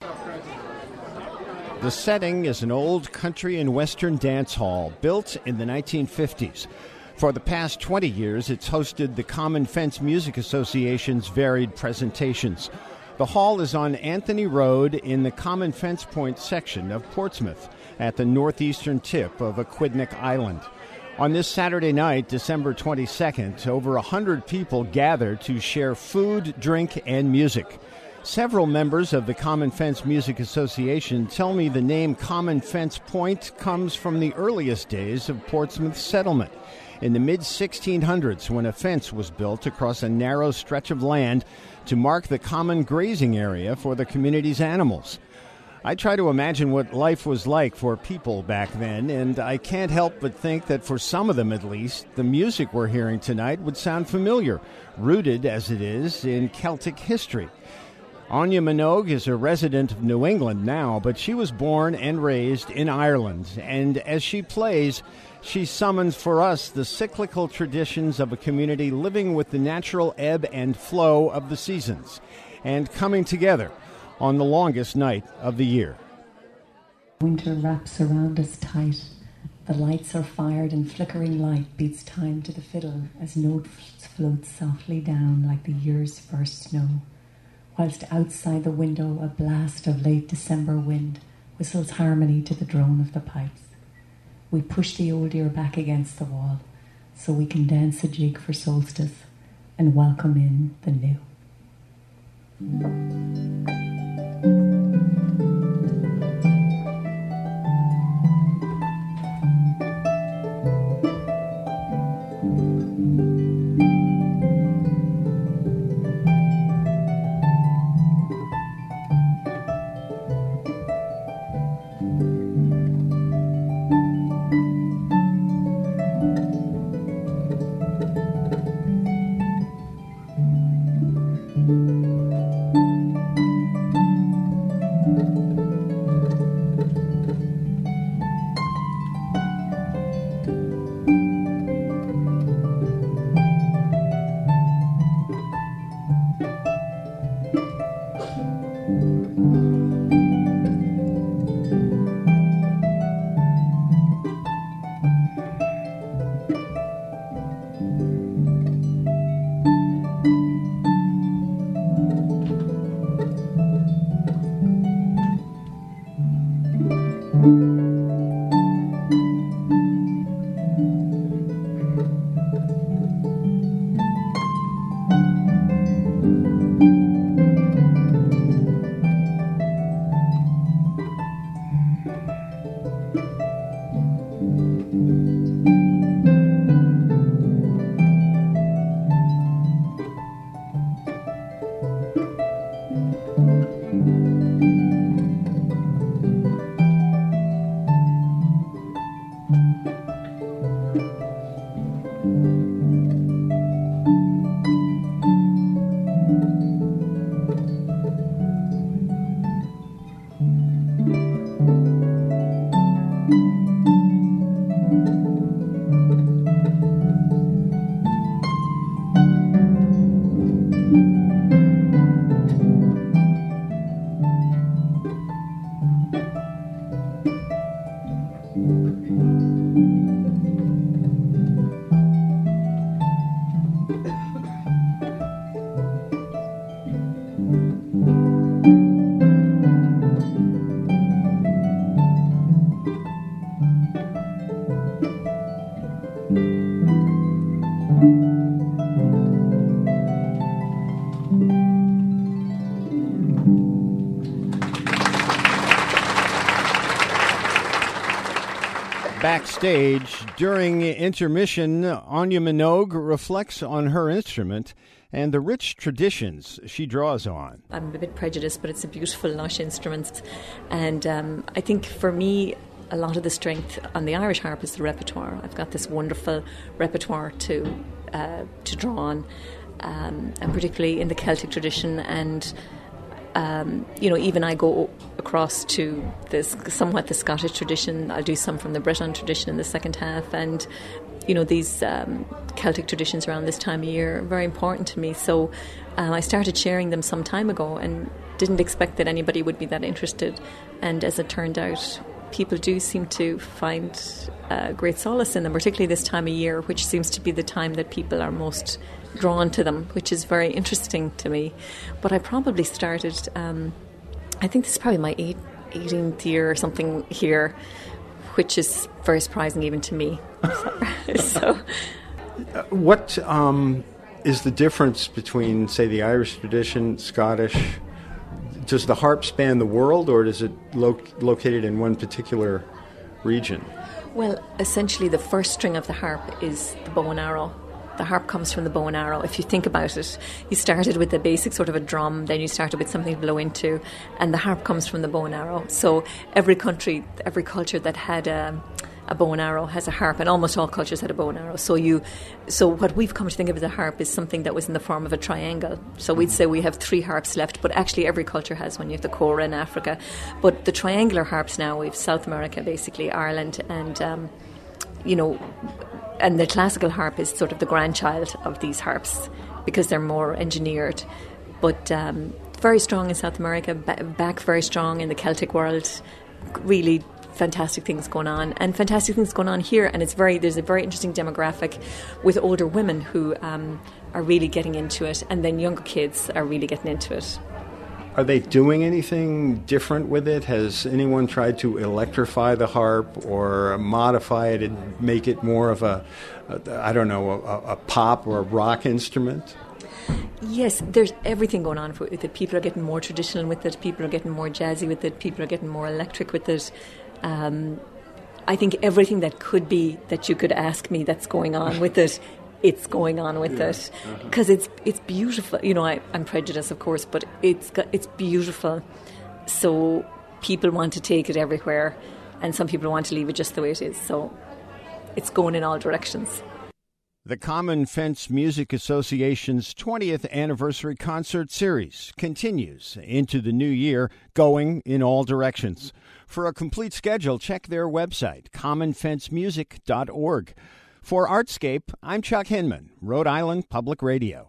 The setting is an old country and western dance hall built in the 1950s. For the past 20 years, it's hosted the Common Fence Music Association's varied presentations. The hall is on Anthony Road in the Common Fence Point section of Portsmouth at the northeastern tip of Aquidneck Island. On this Saturday night, December 22nd, over 100 people gathered to share food, drink, and music. Several members of the Common Fence Music Association tell me the name Common Fence Point comes from the earliest days of Portsmouth's settlement. In the mid-1600s, when a fence was built across a narrow stretch of land to mark the common grazing area for the community's animals. I try to imagine what life was like for people back then, and I can't help but think that for some of them at least, the music we're hearing tonight would sound familiar, rooted as it is in Celtic history. Anya Minogue is a resident of New England now, but she was born and raised in Ireland, and as she plays, she summons for us the cyclical traditions of a community living with the natural ebb and flow of the seasons and coming together on the longest night of the year. Winter wraps around us tight. The lights are fired and flickering light beats time to the fiddle as notes float softly down like the year's first snow. Whilst outside the window a blast of late December wind whistles harmony to the drone of the pipes. We push the old year back against the wall so we can dance a jig for solstice and welcome in the new. Backstage, during intermission, Anya Minogue reflects on her instrument and the rich traditions she draws on. I'm a bit prejudiced, but it's a beautiful, lush instrument. And I think for me, a lot of the strength on the Irish harp is the repertoire. I've got this wonderful repertoire to draw on, and particularly in the Celtic tradition. And even I go across to somewhat the Scottish tradition. I'll do some from the Breton tradition in the second half, and these Celtic traditions around this time of year are very important to me. So I started sharing them some time ago, and didn't expect that anybody would be that interested. And as it turned out, people do seem to find great solace in them, particularly this time of year, which seems to be the time that people are most drawn to them, which is very interesting to me. But I probably started, I think this is probably my 18th year or something here, which is very surprising even to me. So. What is the difference between, say, the Irish tradition, Scottish? Does the harp span the world, or is it located in one particular region? Well, essentially the first string of the harp is the bow and arrow. The harp comes from the bow and arrow. If you think about it, you started with the basic sort of a drum, then you started with something to blow into, and the harp comes from the bow and arrow. So every country, every culture that had a bow and arrow has a harp, and almost all cultures had a bow and arrow. So what we've come to think of as a harp is something that was in the form of a triangle. So we'd say we have 3 harps left, but actually every culture has one. You have the kora in Africa. But the triangular harps now, we have South America, basically, Ireland, and, and the classical harp is sort of the grandchild of these harps because they're more engineered. But very strong in South America, back very strong in the Celtic world, really fantastic things going on, and fantastic things going on here. And there's a very interesting demographic with older women who are really getting into it, and then younger kids are really getting into it. Are they doing anything different with it? Has anyone tried to electrify the harp or modify it and make it more of a pop or a rock instrument? Yes, there's everything going on with it. People are getting more traditional with it. People are getting more jazzy with it. People are getting more electric with it. I think everything that you could ask me that's going on with it, it's going on with it, because it's beautiful. I'm prejudiced, of course, but it's beautiful. So people want to take it everywhere, and some people want to leave it just the way it is. So it's going in all directions. The Common Fence Music Association's 20th anniversary concert series continues into the new year, going in all directions. For a complete schedule, check their website, commonfencemusic.org. For Artscape, I'm Chuck Hinman, Rhode Island Public Radio.